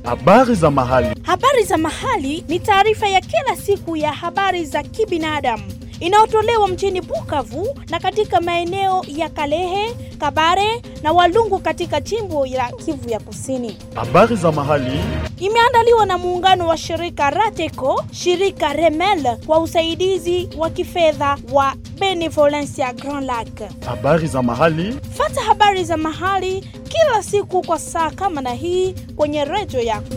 Habari za mahali. Habari za mahali ni taarifa ya kila siku ya habari za kibinadamu inayotolewa mjini Bukavu na katika maeneo ya Kalehe, Kabare na Walungu katika jimbo la Kivu ya Kusini. Habari za mahali imeandaliwa na muungano wa shirika Rateco, shirika Remel kwa usaidizi wa kifedha wa Benevolencia Grand Lac. Habari za mahali. Fata habari za mahali kila siku kwa saa kama na hii kwenye redio yako.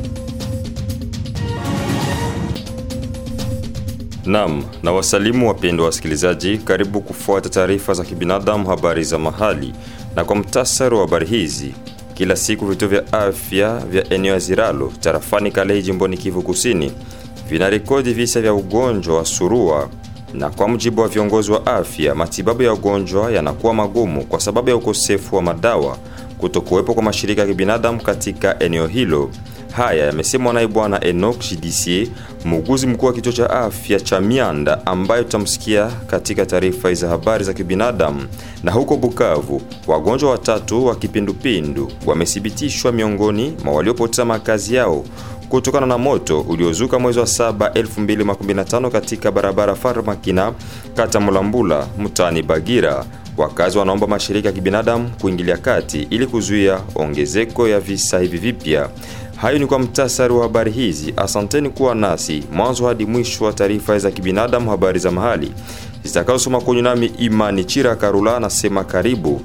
Naam, na wasalimu wapendwa wasikilizaji, karibu kufuata taarifa za kibinadamu, habari za mahali. Na kwa mtasari wa habari hizi, kila siku vituo vya afya vya eneo ya Ziralo, tarafani Kalehe, jimboni Kivu Kusini, vinarekodi visa vya ugonjwa wa surua, na kwa mujibu wa viongozi wa afya, matibabu ya ugonjwa yanakuwa magumu kwa sababu ya ukosefu wa madawa, kutokuwepo kwa mashirika ya kibinadamu katika eneo hilo. Haya yamesemwa na Bwana Enoch Jidisie, muuguzi mkuu wa kituo cha afya cha Mianda, ambaye tutamsikia katika taarifa za habari za kibinadamu. Na huko Bukavu, wagonjwa 3 wa kipindupindu wamethibitishwa miongoni mwa waliopoteza makazi yao kutokana na moto uliozuka mwezi wa 7 2015 katika barabara Farmakina, kata Mulambula, mtaani Bagira. Wakazi wanaomba mashirika ya kibinadamu kuingilia kati ili kuzuia ongezeko ya visa hivi vipya. Hayo ni kwa mtasari wa habari hizi. Asanteni kuwa nasi mwanzo hadi mwisho wa taarifa za kibinadamu, habari za mahali zitakazosoma kwenye nami Imani Chira Karula, nasema karibu.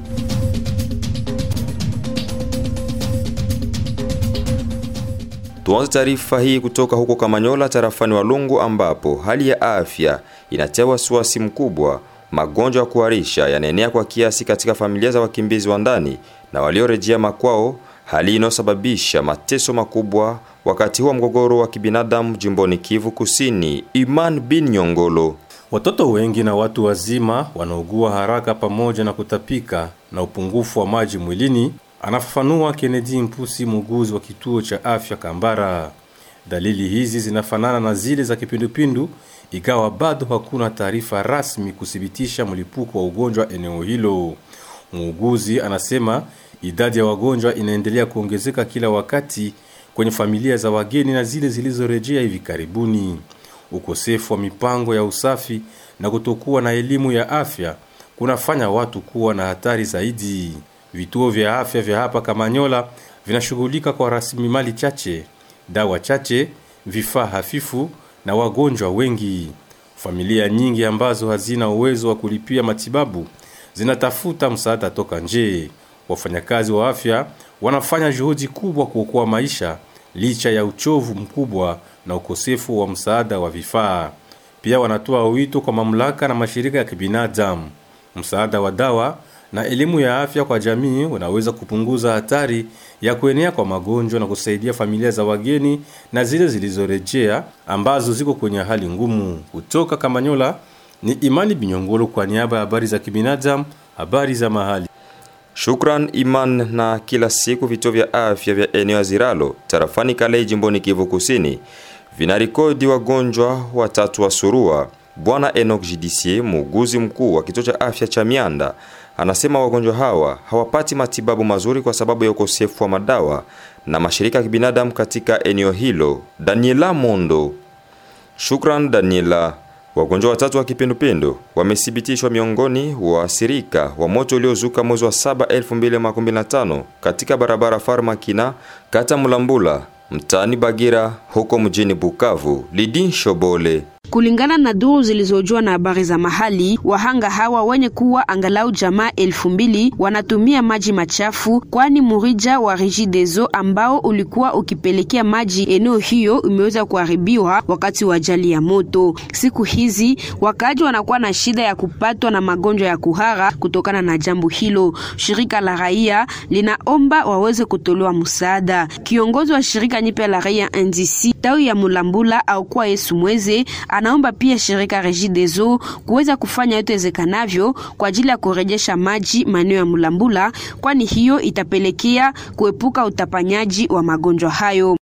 Tuanze taarifa hii kutoka huko Kamanyola, tarafani Walungu, ambapo hali ya afya inatia wasiwasi mkubwa. Magonjwa ya kuharisha yanaenea kwa kiasi katika familia za wakimbizi wa ndani na waliorejea makwao, hali inosababisha mateso makubwa wakati huo mgogoro wa kibinadamu jimboni Kivu Kusini. Iman bin Nyongolo. Watoto wengi na watu wazima wanaugua haraka pamoja na kutapika na upungufu wa maji mwilini, anafafanua Kennedy Mpusi, muuguzi wa kituo cha afya Kambara. Dalili hizi zinafanana na zile za kipindupindu, ikawa bado hakuna taarifa rasmi kuthibitisha mlipuko wa ugonjwa eneo hilo. Muuguzi anasema idadi ya wagonjwa inaendelea kuongezeka kila wakati kwenye familia za wageni na zile zilizorejea hivi karibuni. Ukosefu wa mipango ya usafi na kutokuwa na elimu ya afya kunafanya watu kuwa na hatari zaidi. Vituo vya afya vya hapa Kamanyola vinashughulika kwa rasilimali chache, dawa chache, vifaa hafifu na wagonjwa wengi. Familia nyingi ambazo hazina uwezo wa kulipia matibabu zinatafuta msaada toka nje. Wafanyakazi wa afya wanafanya juhudi kubwa kuokoa maisha licha ya uchovu mkubwa na ukosefu wa msaada wa vifaa. Pia wanatoa wito kwa mamlaka na mashirika ya kibinadamu. Msaada wa dawa na elimu ya afya kwa jamii unaweza kupunguza hatari ya kuenea kwa magonjwa na kusaidia familia za wageni na zile zilizorejea ambazo ziko kwenye hali ngumu. Kutoka Kamanyola ni Imani Binyongolo kwa niaba ya habari za kibinadamu, habari za mahali. Shukran Iman. Na kila siku vituo vya afya vya eneo ya Ziralo, tarafani Kalehe, jimboni Kivu Kusini, vinarekodi wagonjwa 3 wa surua. Bwana Enoch Jidisie, muuguzi mkuu wa kituo cha afya cha Mianda, anasema wagonjwa hawa hawapati matibabu mazuri kwa sababu ya ukosefu wa madawa na mashirika ya kibinadamu katika eneo hilo. Daniela Mondo. Shukran Daniela. Wagonjwa 3 wa kipindupindu wamethibitishwa miongoni wa asirika wa moto uliozuka mwezi wa 7 2015 katika barabara Farmakina, kata Mulambula, mtaani Bagira, huko mjini Bukavu. Lidin Shobole. Kulingana na duru zilizojua na habari za mahali, wahanga hawa wenye kuwa angalau jamaa 2000 wanatumia maji machafu, kwani murija wa Regideso ambao ulikuwa ukipelekea maji eneo hiyo umeweza kuharibiwa wakati wa ajali ya moto. Siku hizi wakaji wanakuwa na shida ya kupatwa na magonjwa ya kuhara kutokana na jambo hilo. Shirika la raia linaomba waweze kutolewa msaada. Kiongozi wa shirika nyipe la raia NDC tawi ya Mulambula au kwa Yesu Mweze anaomba pia shirika Regideso kuweza kufanya yote zekanavyo kwa ajili ya kurejesha maji maeneo ya Mulambula, kwani hiyo itapelekea kuepuka utapanyaji wa magonjwa hayo.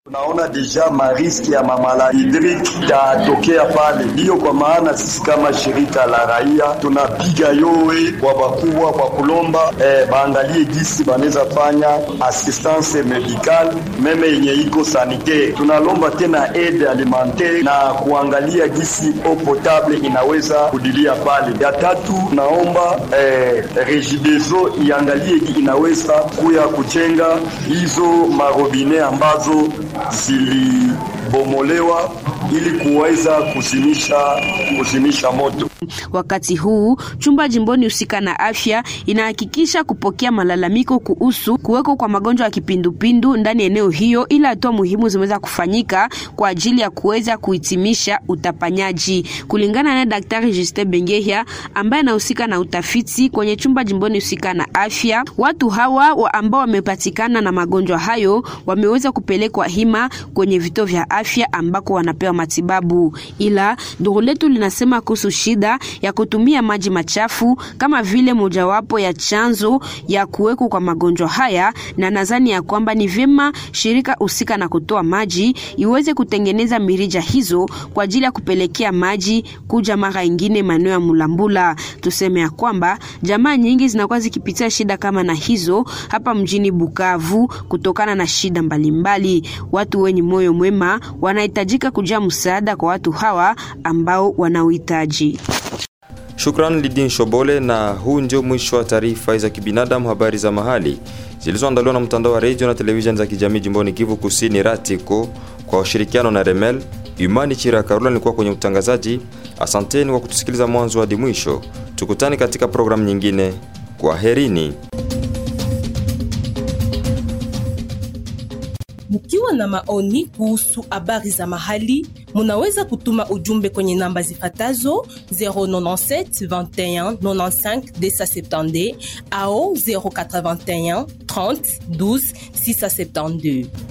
Tunaona deja mariski ya mamala hidriki yatokea pale. Ndiyo kwa maana sisi kama shirika la raia tunapiga yowe kwa bakubwa kwa kulomba baangalie jinsi banaweza fanya assistance medicale meme yenye iko sanitaire. Tunalomba tena aide alimentaire na kuangalia jinsi eau potable inaweza kudilia pale. Ya tatu naomba Regideso iangalie inaweza kuya kujenga hizo marobine ambazo zilibomolewa ili kuweza kuzimisha moto. Wakati huu chumba jimboni husika na afya inahakikisha kupokea malalamiko kuhusu kuweko kwa magonjwa ya kipindupindu ndani eneo hiyo, ila hatua muhimu zimeweza kufanyika kwa ajili ya kuweza kuhitimisha utapanyaji. Kulingana na Daktari Justin Bengehia ambaye anahusika na utafiti kwenye chumba jimboni husika na afya, watu hawa ambao wamepatikana na magonjwa hayo wameweza kupelekwa hima kwenye vituo vya afya ambako wanapewa matibabu. Ila duru letu linasema kuhusu shida ya kutumia maji machafu kama vile mojawapo ya chanzo ya kuweko kwa magonjwa haya, na nadhani ya kwamba ni vyema shirika husika na kutoa maji iweze kutengeneza mirija hizo kwa ajili ya kupelekea maji kuja mara ingine maeneo ya Mulambula. Tuseme ya kwamba jamaa nyingi zinakuwa zikipitia shida kama na hizo hapa mjini Bukavu kutokana na shida mbalimbali. Watu wenye moyo mwema wanahitajika kujia msaada kwa watu hawa ambao wanauhitaji. Shukran Lidin Shobole, na huu ndio mwisho wa taarifa za kibinadamu habari za mahali zilizoandaliwa na mtandao wa radio na television za kijamii jimboni Kivu Kusini Ratiko kwa ushirikiano na Remel. Imani Chira Karula nilikuwa kwenye utangazaji. Asanteni kwa kutusikiliza mwanzo hadi mwisho. Tukutane katika programu nyingine. Kwa herini. Mkiwa na maoni kuhusu habari za mahali, munaweza kutuma ujumbe kwenye namba zifatazo 097 21 95 270 au 081 30 12 672.